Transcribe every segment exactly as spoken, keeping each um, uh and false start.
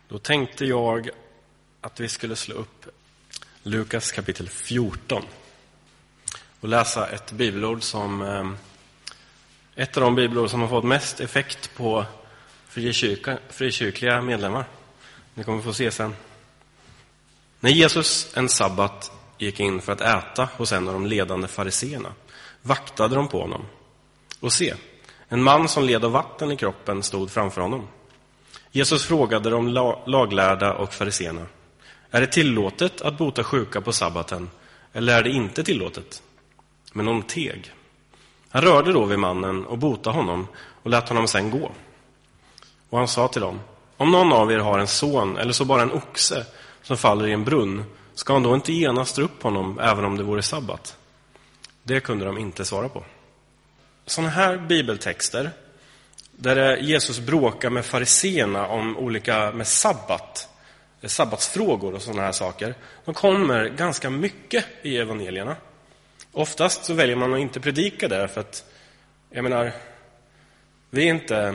Då tänkte jag att vi skulle slå upp Lukas kapitel fjorton och läsa ett bibelord som ett av de bibelord som har fått mest effekt på frikyrka, frikyrkliga medlemmar. Ni kommer få se sen. När Jesus en sabbat gick in för att äta hos en av de ledande fariseerna vaktade de på honom. Och se, en man som led av vatten i kroppen stod framför honom. Jesus frågade de laglärda och fariseerna: är det tillåtet att bota sjuka på sabbaten, eller är det inte tillåtet? Men de teg. Han rörde då vid mannen och botade honom och lät honom sen gå. Och han sa till dem: om någon av er har en son eller så bara en oxe som faller i en brunn, ska han då inte genast dra upp honom även om det vore sabbat? Det kunde de inte svara på. Sådana här bibeltexter där Jesus bråkar med fariseerna om olika med sabbat, sabbatsfrågor och sådana här saker, de kommer ganska mycket i evangelierna. Oftast så väljer man att inte predika där för att, jag menar, vi är inte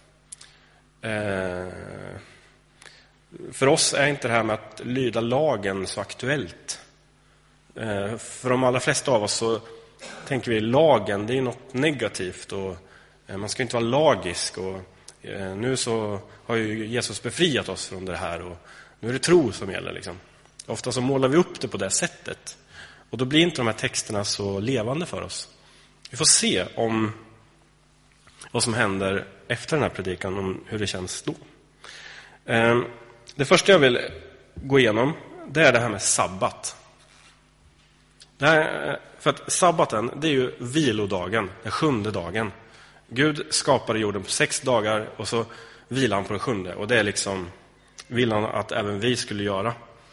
eh, för oss är inte det här med att lyda lagen så aktuellt. Eh, för de allra flesta av oss så tänker vi lagen, det är något negativt och eh, man ska inte vara lagisk och eh, nu så har ju Jesus befriat oss från det här och nu är det tro som gäller liksom. Ofta så målar vi upp det på det sättet. Och då blir inte de här texterna så levande för oss. Vi får se om vad som händer efter den här predikan, om hur det känns då. Det första jag vill gå igenom, det är det här med sabbat. Det här, för att sabbaten, det är ju vilodagen, den sjunde dagen. Gud skapade jorden på sex dagar och så vilar han på den sjunde. Och det är liksom, vill han att även vi skulle göra.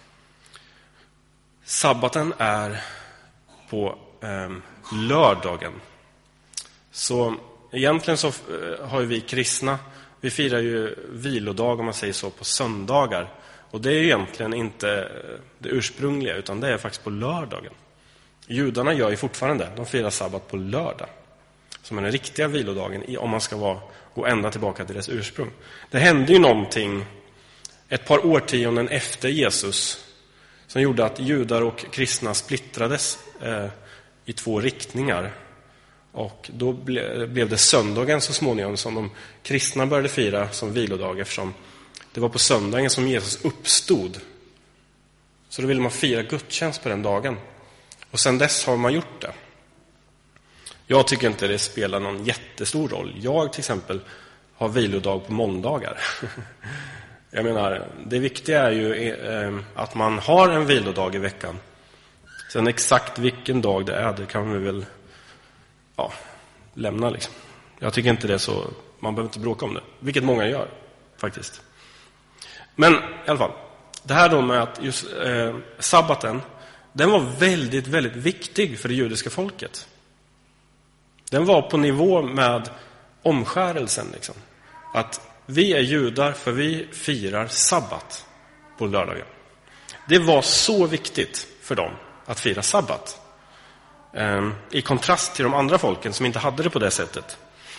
Sabbaten är på eh, lördagen. Så egentligen så eh, har vi kristna, vi firar ju vilodag om man säger så på söndagar. Och det är egentligen inte det ursprungliga utan det är faktiskt på lördagen. Judarna gör ju fortfarande det, de firar sabbat på lördag. Som är den riktiga vilodagen om man ska vara, gå ända tillbaka till dess ursprung. Det hände ju någonting ett par årtionden efter Jesus som gjorde att judar och kristna splittrades eh, i två riktningar. Och då ble, blev det söndagen så småningom som de kristna började fira som vilodag, eftersom det var på söndagen som Jesus uppstod. Så då ville man fira gudstjänst på den dagen. Och sen dess har man gjort det. Jag tycker inte det spelar någon jättestor roll. Jag till exempel har vilodag på måndagar. Jag menar, det viktiga är ju eh, att man har en vilodag i veckan. Sen exakt vilken dag det är, det kan vi väl ja, lämna liksom. Jag tycker inte det är så, man behöver inte bråka om det. Vilket många gör, faktiskt. Men i alla fall, det här då med att just eh, sabbaten, den var väldigt, väldigt viktig för det judiska folket. Den var på nivå med omskärelsen liksom. Att vi är judar för vi firar sabbat på lördagen. Det var så viktigt för dem att fira sabbat. Um, I kontrast till de andra folken som inte hade det på det sättet.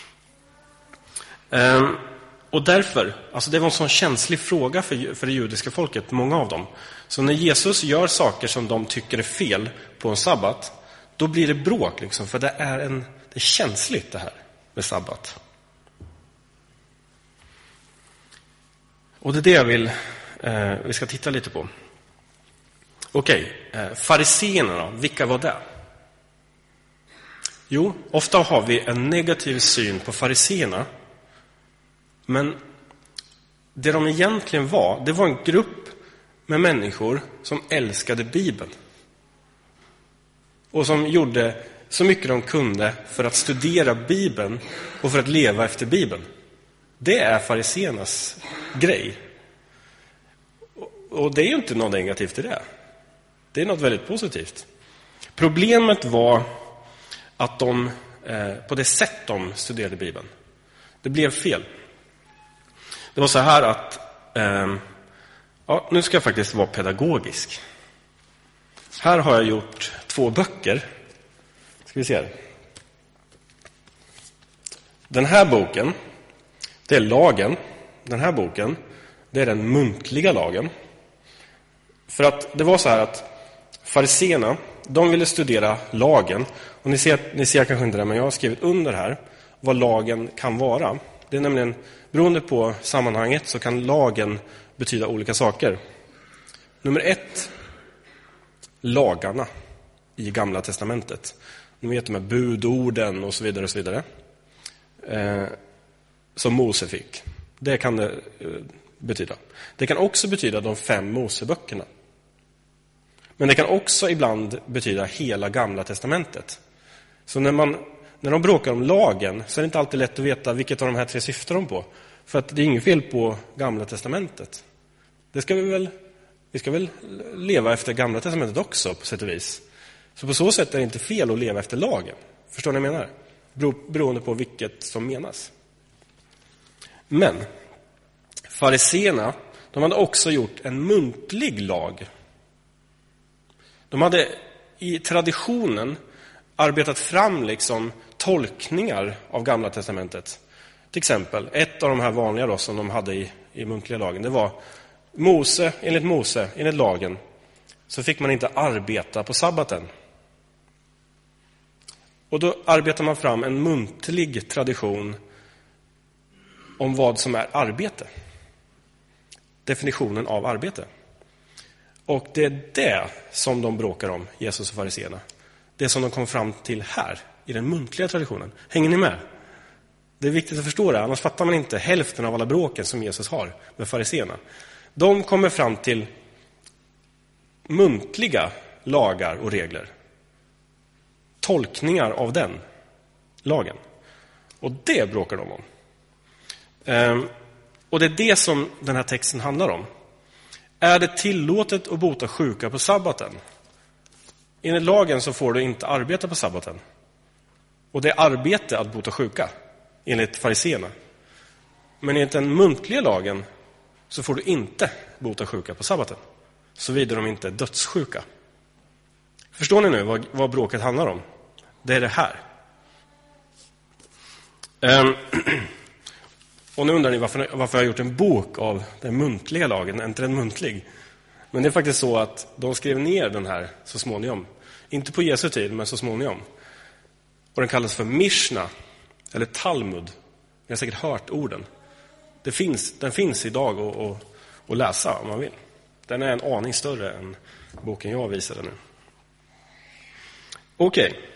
Um, och därför, alltså det var en sån känslig fråga för, för det judiska folket, många av dem. Så när Jesus gör saker som de tycker är fel på en sabbat, då blir det bråk liksom, för det är, en, det är känsligt det här med sabbat. Och det är det jag vill, eh, vi ska titta lite på. Okej, eh, fariseerna då, vilka var det? Jo, ofta har vi en negativ syn på fariseerna. Men det de egentligen var, det var en grupp med människor som älskade Bibeln. Och som gjorde så mycket de kunde för att studera Bibeln och för att leva efter Bibeln. Det är fariseernas grej. Och det är ju inte något negativt i det. Det är något väldigt positivt. Problemet var att de, eh, på det sätt de studerade Bibeln, det blev fel. Det var så här att, eh, ja, nu ska jag faktiskt vara pedagogisk. Här har jag gjort två böcker. Ska vi se här. Den här boken, det är lagen. Den här boken, det är den muntliga lagen. För att det var så här att fariséerna, de ville studera lagen. Och ni ser, ni ser kanske inte det, men jag har skrivit under här vad lagen kan vara. Det är nämligen, beroende på sammanhanget så kan lagen betyda olika saker. Nummer ett, lagarna i Gamla testamentet. Ni vet de här budorden och så vidare och så vidare. Eh, som Mose fick. Det kan det eh, betyda. Det kan också betyda de fem Moseböckerna. Men det kan också ibland betyda hela Gamla testamentet. Så när, man, när de bråkar om lagen så är det inte alltid lätt att veta vilket av de här tre syftar de på. För att det är inget fel på Gamla testamentet. Det ska vi väl, vi ska väl leva efter Gamla testamentet också på sätt och vis. Så på så sätt är det inte fel att leva efter lagen. Förstår ni vad jag menar? Bero, beroende på vilket som menas. Men fariséerna, de hade också gjort en muntlig lag. De hade i traditionen arbetat fram liksom tolkningar av Gamla testamentet. Till exempel, ett av de här vanliga då, som de hade i, i muntliga lagen, det var Mose, enligt Mose, enligt lagen, så fick man inte arbeta på sabbaten. Och då arbetar man fram en muntlig tradition om vad som är arbete. Definitionen av arbete. Och det är det som de bråkar om, Jesus och fariséerna. Det som de kom fram till här, i den muntliga traditionen. Hänger ni med? Det är viktigt att förstå det, annars fattar man inte hälften av alla bråken som Jesus har med fariséerna. De kommer fram till muntliga lagar och regler. Tolkningar av den lagen. Och det bråkar de om. Ehm, och det är det som den här texten handlar om. Är det tillåtet att bota sjuka på sabbaten? Enligt lagen så får du inte arbeta på sabbaten. Och det är arbete att bota sjuka, enligt fariséerna. Men enligt den muntliga lagen så får du inte bota sjuka på sabbaten. Såvida de inte är dödssjuka. Förstår ni nu vad, vad bråket handlar om? Det är det här. Ehm, och nu undrar ni varför, varför jag har gjort en bok av den muntliga lagen, inte den muntlig. Men det är faktiskt så att de skrev ner den här så småningom. Inte på Jesu tid, men så småningom. Och den kallas för Mishna, eller Talmud. Ni har säkert hört orden. Det finns, den finns idag att, att, att läsa om man vill. Den är en aning större än boken jag visade nu. Okej. Okay.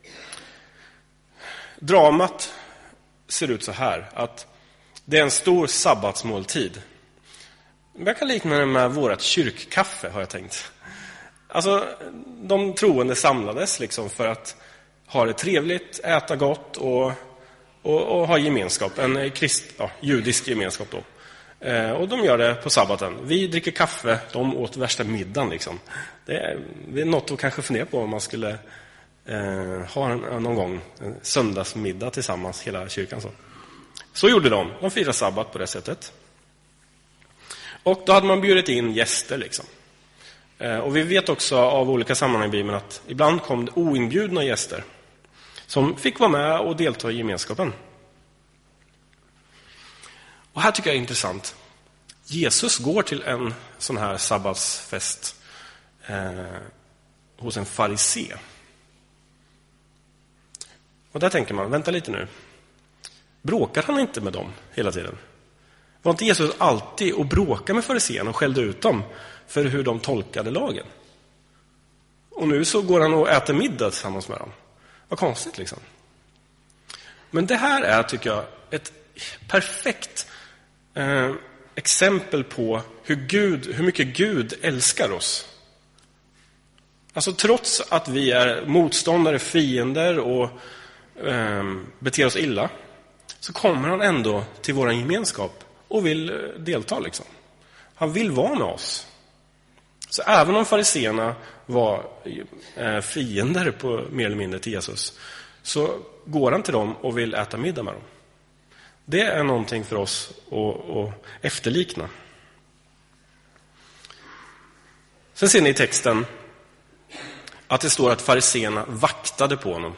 Dramat ser ut så här, att det är en stor sabbatsmåltid. Jag kan likna det med vårt kyrkkaffe, har jag tänkt. Alltså, de troende samlades liksom för att ha det trevligt, äta gott och, och, och ha gemenskap. En krist, ja, judisk gemenskap då. Eh, och de gör det på sabbaten. Vi dricker kaffe, de åt värsta middagen liksom. Det är, det är något att kanske fundera på om man skulle eh, ha en, någon gång en söndagsmiddag tillsammans, hela kyrkan. Så, så gjorde de. De firade sabbat på det sättet. Och då hade man bjudit in gäster liksom. Eh, och vi vet också av olika sammanhang i Bibeln att ibland kom det oinbjudna gäster som fick vara med och delta i gemenskapen. Och här tycker jag är intressant. Jesus går till en sån här sabbatsfest eh, hos en farisé. Och där tänker man, vänta lite nu. Bråkar han inte med dem hela tiden? Var inte Jesus alltid och bråka med fariséerna och skällde ut dem för hur de tolkade lagen? Och nu så går han och äter middag tillsammans med dem. Vad konstigt liksom. Men det här är, tycker jag, ett perfekt eh, exempel på hur, Gud, hur mycket Gud älskar oss. Alltså trots att vi är motståndare, fiender och eh, beter oss illa, så kommer han ändå till vår gemenskap och vill delta liksom. Han vill vara med oss. Så även om fariséerna var eh, fiender på mer eller mindre till Jesus, så går han till dem och vill äta middag med dem. Det är någonting för oss att, att efterlikna. Sen ser ni i texten att det står att fariséerna vaktade på honom.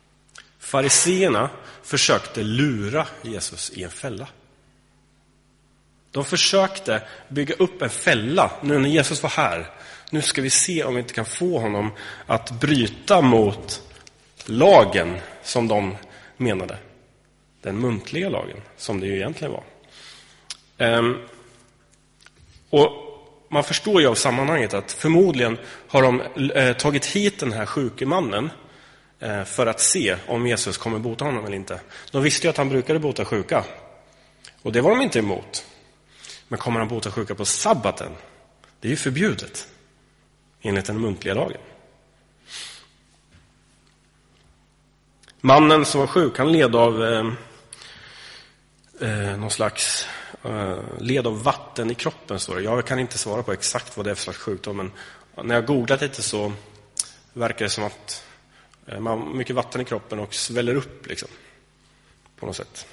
Fariséerna försökte lura Jesus i en fälla. De försökte bygga upp en fälla nu när Jesus var här. Nu ska vi se om vi inte kan få honom att bryta mot lagen som de menade. Den muntliga lagen som det ju egentligen var. Ehm, och man förstår ju av sammanhanget att förmodligen har de eh, tagit hit den här sjuke mannen eh, för att se om Jesus kommer bota honom eller inte. De visste ju att han brukade bota sjuka. Och det var de inte emot. Men kommer han bota sjuka på sabbaten? Det är ju förbjudet enligt den muntliga lagen. Mannen som var sjuk, han led av eh, eh, någon slags eh, led av vatten i kroppen, står det. Jag kan inte svara på exakt vad det är för slags sjukdom, men när jag googlat lite så verkar det som att eh, man har mycket vatten i kroppen och sväller upp liksom, på något sätt.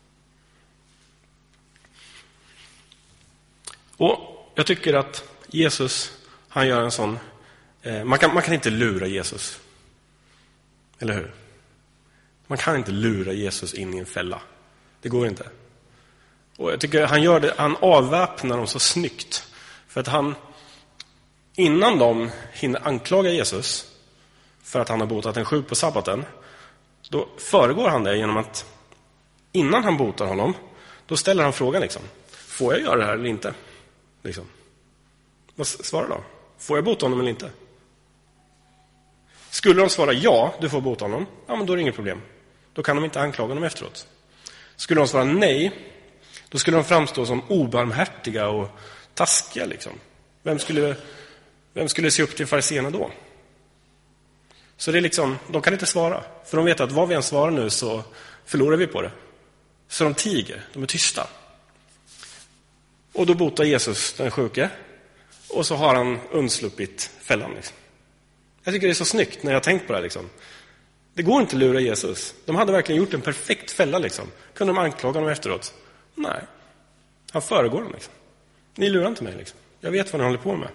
Och jag tycker att Jesus, han gör en sån eh, man, kan, man kan inte lura Jesus. Eller hur? Man kan inte lura Jesus in i en fälla. Det går inte. Och jag tycker han gör det, han avväpnar dem så snyggt. För att han, innan de hinner anklaga Jesus för att han har botat en sjuk på sabbaten, då föregår han det genom att innan han botar honom, då ställer han frågan liksom: får jag göra det här eller inte? Liksom. Vad svarar då? Får jag bota honom eller inte? Skulle de svara ja, du får bota honom, ja, men då är det inget problem. Då kan de inte anklaga honom efteråt. Skulle de svara nej, då skulle de framstå som obarmhärtiga och taskiga liksom. Vem skulle, vem skulle se upp till fariséerna då? Så det är liksom, de kan inte svara. För de vet att vad vi än svarar nu så förlorar vi på det. Så de tiger, de är tysta. Och då botar Jesus den sjuke. Och så har han undsluppit fällan liksom. Jag tycker det är så snyggt när jag har tänkt på det här liksom. Det går inte att lura Jesus. De hade verkligen gjort en perfekt fälla liksom. Kunde de anklaga honom efteråt? Nej. Han föregår dem liksom. Ni lurar inte mig liksom. Jag vet vad ni håller på med.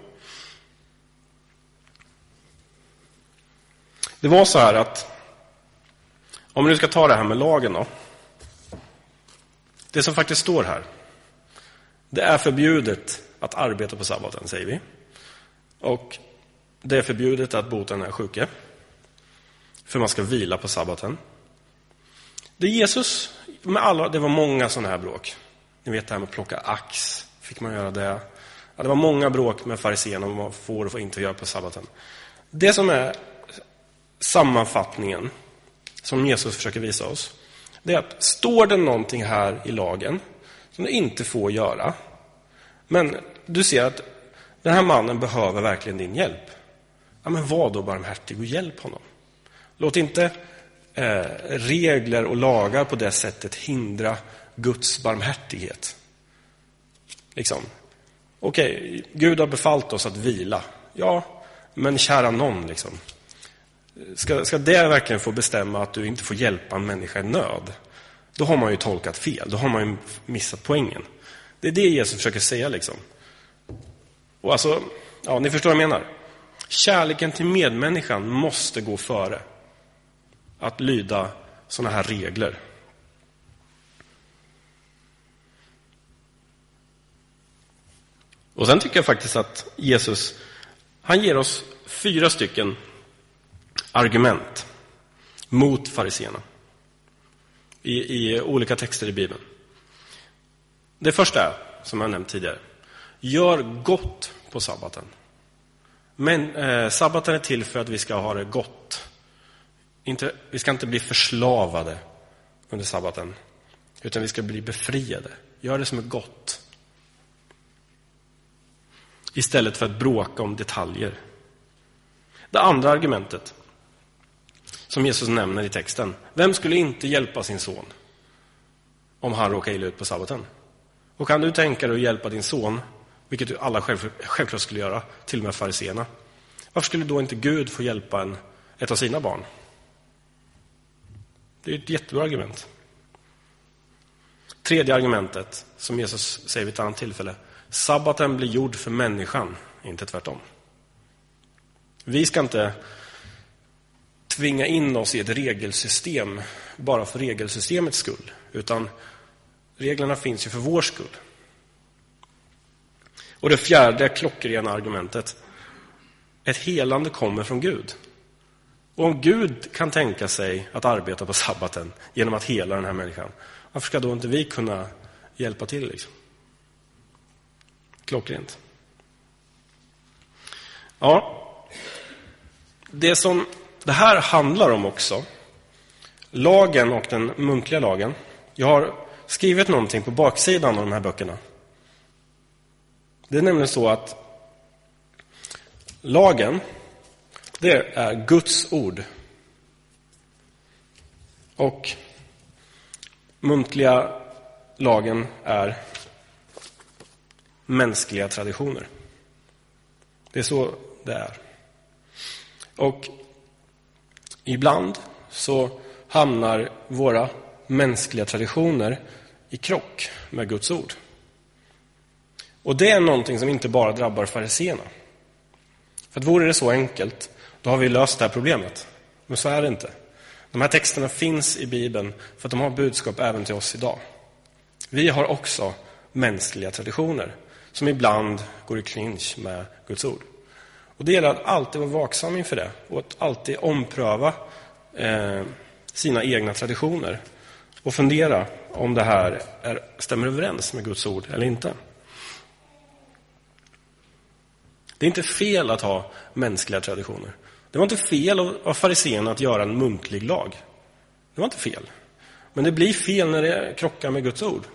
Det var så här att, om vi nu ska ta det här med lagen då. Det som faktiskt står här: det är förbjudet att arbeta på sabbaten, säger vi. Och det är förbjudet att bota den här sjuke. För man ska vila på sabbaten. Det Jesus, med alla, det var många sådana här bråk. Ni vet det här med att plocka ax. Fick man göra det? Ja, det var många bråk med fariséerna om vad man får och får inte göra på sabbaten. Det som är sammanfattningen som Jesus försöker visa oss, det är att står det någonting här i lagen som du inte får göra, men du ser att den här mannen behöver verkligen din hjälp. Ja, men var då barmhärtig och hjälp honom. Låt inte eh, regler och lagar på det sättet hindra Guds barmhärtighet. Liksom. Okej, Gud har befallt oss att vila. Ja, men kära någon liksom. Ska, ska det verkligen få bestämma att du inte får hjälpa en människa i nöd? Då har man ju tolkat fel. Då har man ju missat poängen. Det är det Jesus försöker säga liksom. Och alltså, ja, ni förstår vad jag menar. Kärleken till medmänniskan måste gå före att lyda såna här regler. Och sen tycker jag faktiskt att Jesus, han ger oss fyra stycken argument mot fariséerna i, i olika texter i Bibeln. Det första är, som jag nämnt tidigare: gör gott på sabbaten. Men eh, sabbaten är till för att vi ska ha det gott. Inte, vi ska inte bli förslavade under sabbaten, utan vi ska bli befriade. Gör det som är gott, istället för att bråka om detaljer. Det andra argumentet som Jesus nämner i texten: vem skulle inte hjälpa sin son om han råkar illa ut på sabbaten? Och kan du tänka dig att hjälpa din son, vilket alla själv, självklart skulle göra, till och med fariséerna, varför skulle då inte Gud få hjälpa en, ett av sina barn? Det är ett jättebra argument. Tredje argumentet, som Jesus säger vid ett annat tillfälle: sabbaten blir gjord för människan, inte tvärtom. Vi ska inte tvinga in oss i ett regelsystem bara för regelsystemets skull, utan reglerna finns ju för vår skull. Och det fjärde klockrena argumentet. Ett helande kommer från Gud. Och om Gud kan tänka sig att arbeta på sabbaten genom att hela den här människan, varför ska då inte vi kunna hjälpa till liksom? Klockrent. Ja, det som det här handlar om också, lagen och den muntliga lagen. Jag har skrivit någonting på baksidan av de här böckerna. Det är nämligen så att lagen, det är Guds ord. Och muntliga lagen är mänskliga traditioner. Det är så det är. Och ibland så hamnar våra mänskliga traditioner i krock med Guds ord. Och det är någonting som inte bara drabbar fariséerna. För att vore det så enkelt, då har vi löst det här problemet. Men så är det inte. De här texterna finns i Bibeln för att de har budskap även till oss idag. Vi har också mänskliga traditioner som ibland går i clinch med Guds ord. Och det gäller att alltid vara vaksam inför det och att alltid ompröva eh, sina egna traditioner och fundera om det här är, stämmer överens med Guds ord eller inte. Det är inte fel att ha mänskliga traditioner. Det var inte fel av fariséerna att göra en muntlig lag. Det var inte fel. Men det blir fel när det krockar med Guds ord.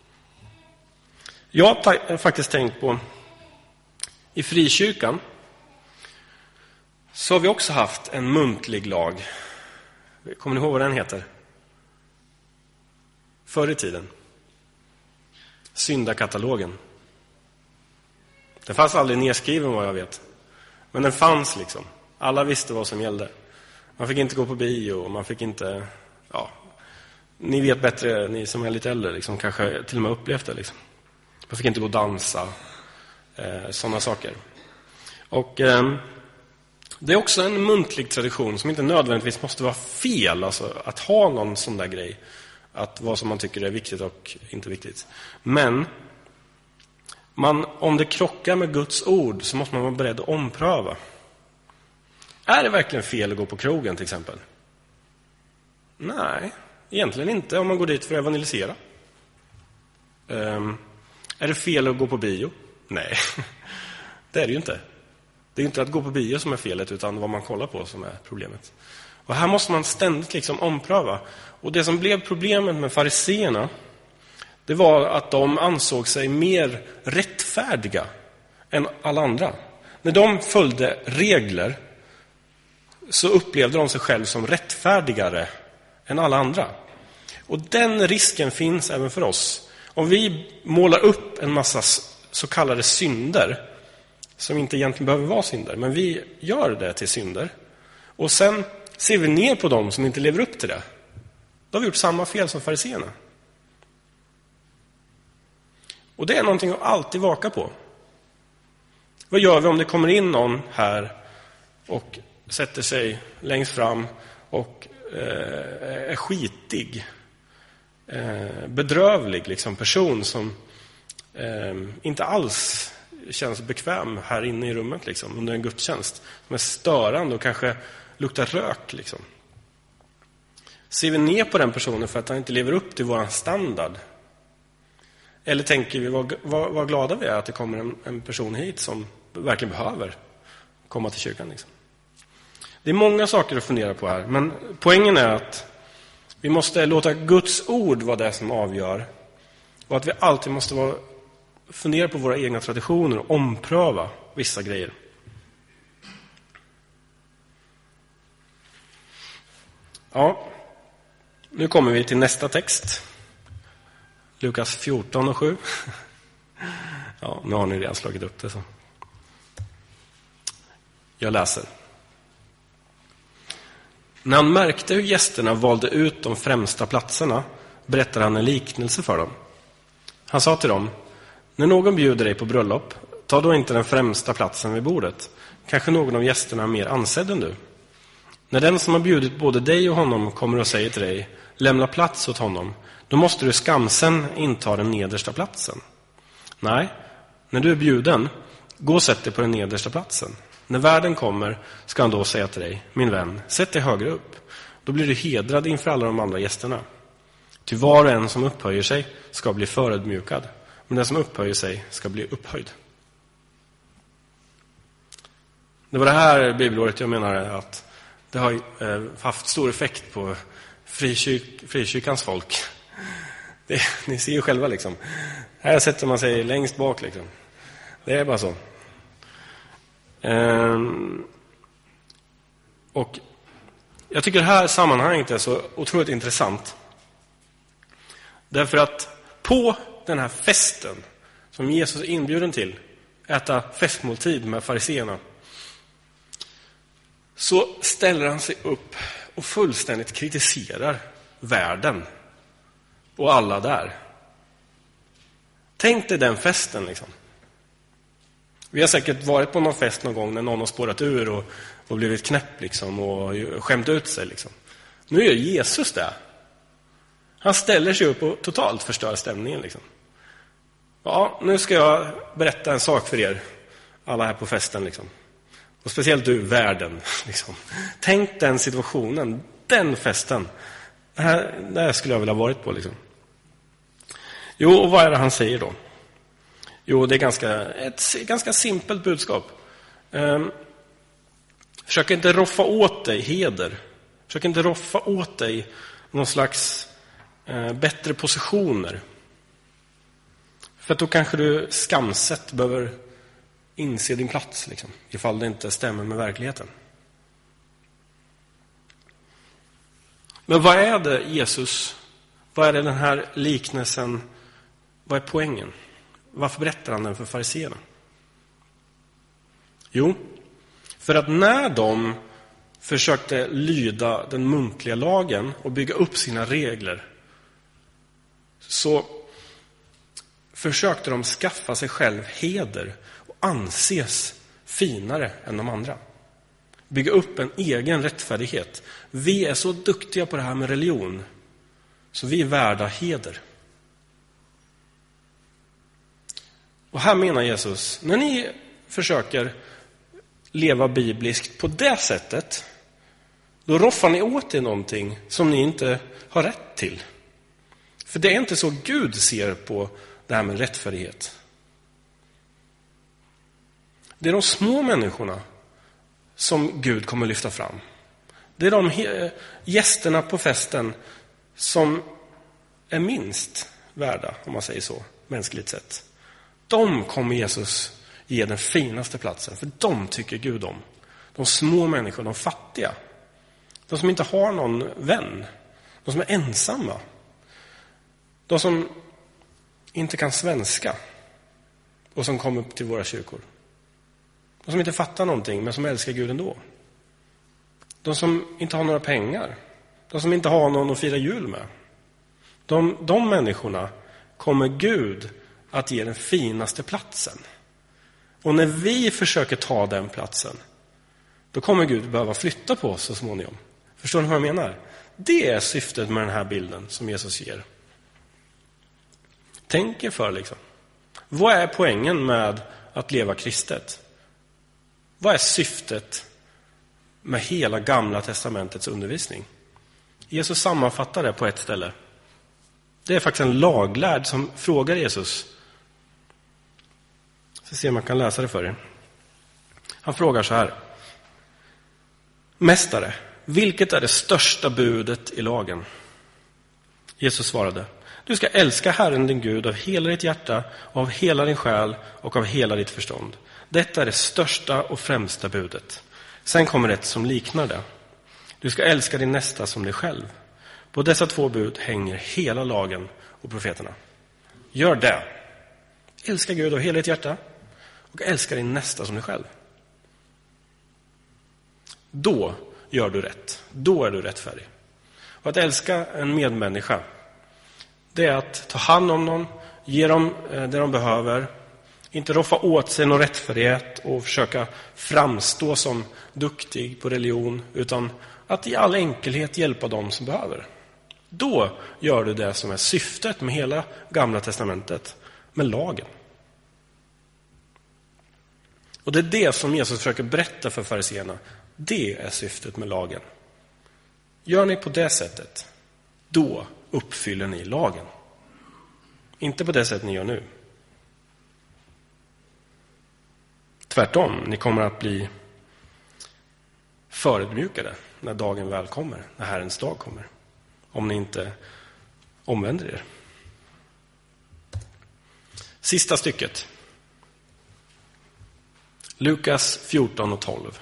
Jag har faktiskt tänkt på, i frikyrkan så har vi också haft en muntlig lag. Kommer ni ihåg vad den heter? Förr i tiden. Syndakatalogen. Den fanns aldrig nedskriven vad jag vet. Men den fanns liksom. Alla visste vad som gällde. Man fick inte gå på bio. Man fick inte... Ja, ni vet bättre, ni som är lite äldre. Liksom, kanske till och med upplevt det. Liksom. Man fick inte gå och dansa. Eh, sådana saker. Och eh, det är också en muntlig tradition som inte nödvändigtvis måste vara fel. Alltså att ha någon sån där grej. Att vad som man tycker är viktigt och inte viktigt. Men... Man, om det krockar med Guds ord så måste man vara beredd att ompröva. Är det verkligen fel att gå på krogen till exempel? Nej, egentligen inte om man går dit för att evangelisera. Um, är det fel att gå på bio? Nej, det är det ju inte. Det är inte att gå på bio som är felet utan vad man kollar på som är problemet. Och här måste man ständigt liksom ompröva. Och det som blev problemet med fariséerna, det var att de ansåg sig mer rättfärdiga än alla andra. När de följde regler så upplevde de sig själv som rättfärdigare än alla andra. Och den risken finns även för oss. Om vi målar upp en massa så kallade synder som inte egentligen behöver vara synder, men vi gör det till synder. Och sen ser vi ner på dem som inte lever upp till det. Då har vi gjort samma fel som fariséerna. Och det är någonting att alltid vaka på. Vad gör vi om det kommer in någon här och sätter sig längst fram och eh, är skitig, eh, bedrövlig liksom person som eh, inte alls känns bekväm här inne i rummet liksom, under en gudstjänst, som är störande och kanske luktar rök liksom. Ser vi ner på den personen för att han inte lever upp till vår standard? Eller tänker vi vad, vad, vad glada vi är att det kommer en, en person hit som verkligen behöver komma till kyrkan liksom. Det är många saker att fundera på här, men poängen är att vi måste låta Guds ord vara det som avgör och att vi alltid måste vara, fundera på våra egna traditioner och ompröva vissa grejer. Ja, nu kommer vi till nästa text. Lukas fjorton och sju. Ja, nu har ni redan slagit upp det så. Jag läser. När han märkte hur gästerna valde ut de främsta platserna berättade han en liknelse för dem. Han sa till dem: när någon bjuder dig på bröllop, ta då inte den främsta platsen vid bordet. Kanske någon av gästerna är mer ansedd än du. När den som har bjudit både dig och honom kommer och säger till dig: lämna plats åt honom, då måste du skamsen inta den nedersta platsen. Nej, när du är bjuden, gå och sätt dig på den nedersta platsen. När värden kommer ska han då säga till dig, min vän, sätt dig högre upp. Då blir du hedrad inför alla de andra gästerna. Ty var och en som upphöjer sig ska bli förödmjukad, men den som upphöjer sig ska bli upphöjd. Det var det här bibelåret jag menar att det har haft stor effekt på frikyrk, frikyrkans folk. Det, ni ser ju själva liksom. Här sätter man sig längst bak liksom. Det är bara så. Ehm, och jag tycker det här sammanhanget är så otroligt intressant. Därför att på den här festen som Jesus är inbjuden till, äta festmåltid med fariseerna, så ställer han sig upp och fullständigt kritiserar världen och alla där. Tänk dig den festen liksom. Vi har säkert varit på någon fest någon gång när någon har spårat ur och, och blivit knäpp liksom, och skämt ut sig liksom. Nu är Jesus där. Han ställer sig upp och totalt förstör stämningen liksom. Ja, nu ska jag berätta en sak för er alla här på festen liksom. Och speciellt du, världen liksom. Tänk den situationen, den festen. Det här, det här skulle jag vilja ha varit på liksom. Jo, och vad är det han säger då? Jo, det är ganska, ett ganska simpelt budskap. Um, försök inte roffa åt dig heder. Försök inte roffa åt dig någon slags uh, bättre positioner. För att då kanske du skamset behöver inse din plats, liksom, ifall det inte stämmer med verkligheten. Men vad är det Jesus, vad är det den här liknelsen, vad är poängen? Varför berättar han den för fariseerna? Jo, för att när de försökte lyda den muntliga lagen och bygga upp sina regler, så försökte de skaffa sig själv heder och anses finare än de andra. Bygga upp en egen rättfärdighet. Vi är så duktiga på det här med religion, så vi är värda heder. Och här menar Jesus, när ni försöker leva bibliskt på det sättet, då roffar ni åt er någonting som ni inte har rätt till. För det är inte så Gud ser på det här med rättfärdighet. Det är de små människorna som Gud kommer lyfta fram. Det är de gästerna på festen som är minst värda, om man säger så, mänskligt sett. De kommer Jesus ge den finaste platsen, för de tycker Gud om. De små människorna, de fattiga. De som inte har någon vän. De som är ensamma. De som inte kan svenska och som kommer till våra kyrkor. De som inte fattar någonting men som älskar Gud ändå. De som inte har några pengar. De som inte har någon att fira jul med. De, de människorna kommer Gud att ge den finaste platsen. Och när vi försöker ta den platsen, då kommer Gud behöva flytta på oss så småningom. Förstår ni vad jag menar? Det är syftet med den här bilden som Jesus ger. Tänk er för liksom. Vad är poängen med att leva kristet? Vad är syftet med hela Gamla testamentets undervisning? Jesus sammanfattar det på ett ställe. Det är faktiskt en laglärd som frågar Jesus. Så ser man kan läsa det för er. Han frågar så här. Mästare, vilket är det största budet i lagen? Jesus svarade. Du ska älska Herren din Gud av hela ditt hjärta, av hela din själ och av hela ditt förstånd. Detta är det största och främsta budet. Sen kommer ett som liknar det. Du ska älska din nästa som dig själv. På dessa två bud hänger hela lagen och profeterna. Gör det. Älska Gud av hela ditt hjärta och älska din nästa som dig själv. Då gör du rätt. Då är du rättfärdig. Och att älska en medmänniska, det är att ta hand om dem, ge dem det de behöver, inte roffa åt sig någon rättfärdighet och försöka framstå som duktig på religion, utan att i all enkelhet hjälpa dem som behöver. Då gör du det som är syftet med hela Gamla testamentet, med lagen. Och det är det som Jesus försöker berätta för fariseerna. Det är syftet med lagen. Gör ni på det sättet, då uppfyller ni lagen. Inte på det sätt ni gör nu. Tvärtom, ni kommer att bli förödmjukade när dagen väl kommer, när Herrens dag kommer. Om ni inte omvänder er. Sista stycket. Lukas fjorton och tolv.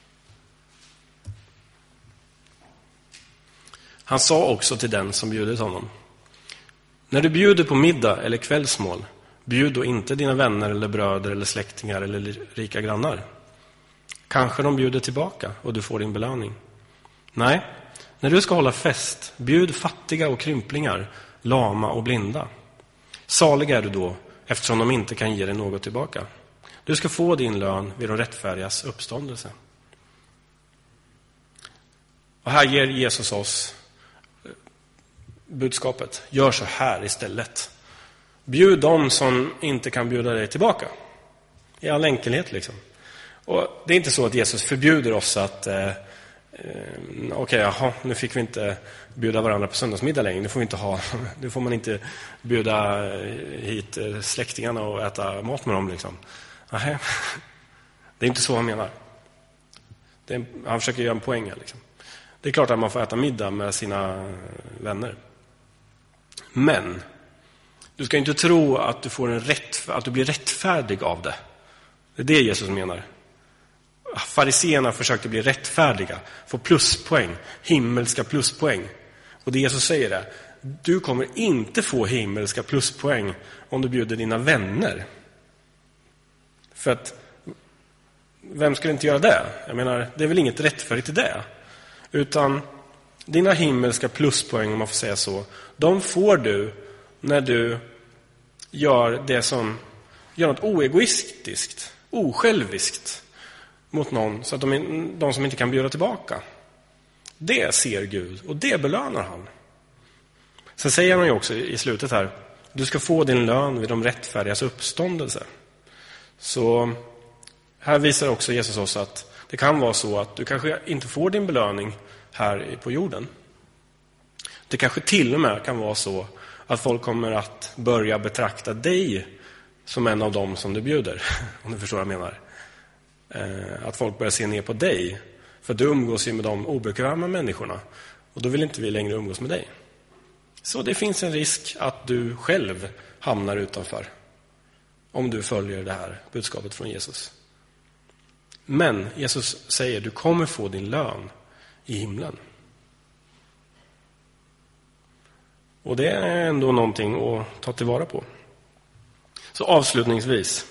Han sa också till den som bjudit honom: när du bjuder på middag eller kvällsmål, bjud då inte dina vänner eller bröder eller släktingar eller rika grannar. Kanske de bjuder tillbaka och du får din belöning. Nej, när du ska hålla fest, bjud fattiga och krymplingar, lama och blinda. Salig är du då, eftersom de inte kan ge dig något tillbaka. Du ska få din lön vid de rättfärdigas uppståndelse. Och här ger Jesus oss budskapet: gör så här istället. Bjud dem som inte kan bjuda dig tillbaka. I all enkelhet liksom. Och det är inte så att Jesus förbjuder oss att eh, eh, okej, okay, jaha, nu fick vi inte bjuda varandra på söndagsmiddag längre. Nu får vi inte ha, nu får man inte bjuda hit släktingarna och äta mat med dem liksom. Nej, det är inte så han menar. Det är, han försöker göra en poäng här liksom. Det är klart att man får äta middag med sina vänner. Men du ska inte tro att du får en rätt, att du blir rättfärdig av det. Det är det Jesus menar. Fariseerna försökte bli rättfärdiga, få pluspoäng, himmelska pluspoäng. Och det Jesus säger är: du kommer inte få himmelska pluspoäng om du bjuder dina vänner. För att vem skulle inte göra det? Jag menar, det är väl inget rättfärdigt i det. Utan dina himmelska pluspoäng, om man får säga så, de får du när du gör det som gör något oegoistiskt, osjälviskt mot någon, så att de, de som inte kan bjuda tillbaka. Det ser Gud och det belönar han. Sen säger han ju också i slutet här: du ska få din lön vid de rättfärdigas uppståndelse. Så här visar också Jesus oss att det kan vara så att du kanske inte får din belöning här på jorden. Det kanske till och med kan vara så att folk kommer att börja betrakta dig som en av dem som du bjuder. Om du förstår vad jag menar. Att folk börjar se ner på dig. För du umgås ju med de obekväma människorna. Och då vill inte vi längre umgås med dig. Så det finns en risk att du själv hamnar utanför. Om du följer det här budskapet från Jesus. Men Jesus säger: du kommer få din lön i himlen. Och det är ändå någonting att ta tillvara på. Så avslutningsvis.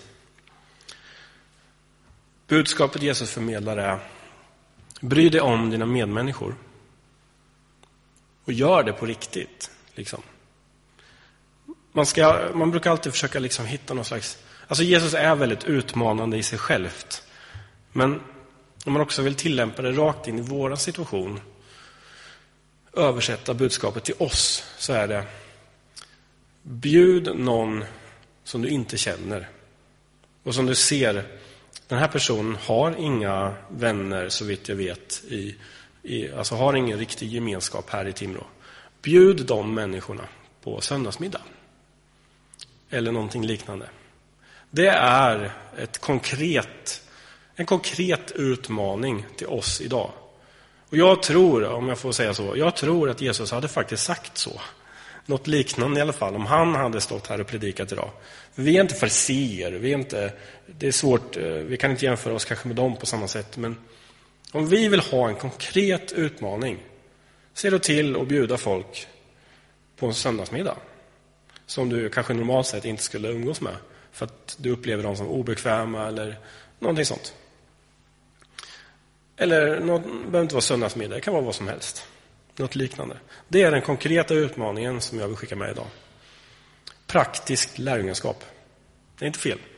Budskapet Jesus förmedlar är: bry dig om dina medmänniskor. Och gör det på riktigt. Liksom. Man, ska, man brukar alltid försöka liksom hitta någon slags... Alltså Jesus är väldigt utmanande i sig självt. Men om man också vill tillämpa det rakt in i vår situation, översätta budskapet till oss, så är det: bjud någon som du inte känner. Och som du ser, den här personen har inga vänner så vitt jag vet. I, i, alltså har ingen riktig gemenskap här i Timrå. Bjud de människorna på söndagsmiddag. Eller någonting liknande. Det är ett konkret, en konkret utmaning till oss idag. Och jag tror, om jag får säga så, jag tror att Jesus hade faktiskt sagt så. Något liknande i alla fall, om han hade stått här och predikat idag. För vi är inte fariseer, vi är inte, det är svårt, vi kan inte jämföra oss kanske med dem på samma sätt. Men om vi vill ha en konkret utmaning, se då till att bjuda folk på en söndagsmiddag. Som du kanske normalt sett inte skulle umgås med. För att du upplever dem som obekväma eller någonting sånt. Eller något, det behöver inte vara söndagsmiddag, det kan vara vad som helst. Något liknande. Det är den konkreta utmaningen som jag vill skicka med idag. Praktisk lärjungaskap. Det är inte fel.